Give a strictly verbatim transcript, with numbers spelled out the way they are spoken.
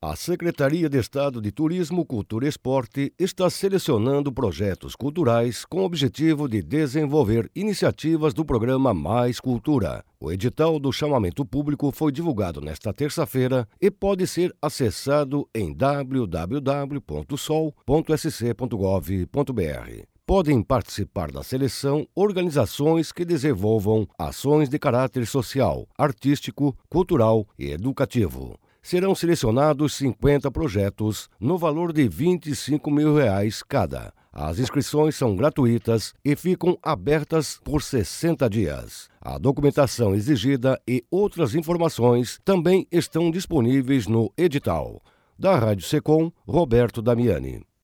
A Secretaria de Estado de Turismo, Cultura e Esporte está selecionando projetos culturais com o objetivo de desenvolver iniciativas do programa Mais Cultura. O edital do chamamento público foi divulgado nesta terça-feira e pode ser acessado em w w w ponto sol ponto s c ponto gov ponto b r. Podem participar da seleção organizações que desenvolvam ações de caráter social, artístico, cultural e educativo. Serão selecionados cinquenta projetos no valor de vinte e cinco mil reais cada. As inscrições são gratuitas e ficam abertas por sessenta dias. A documentação exigida e outras informações também estão disponíveis no edital. Da Rádio Secom, Roberto Damiani.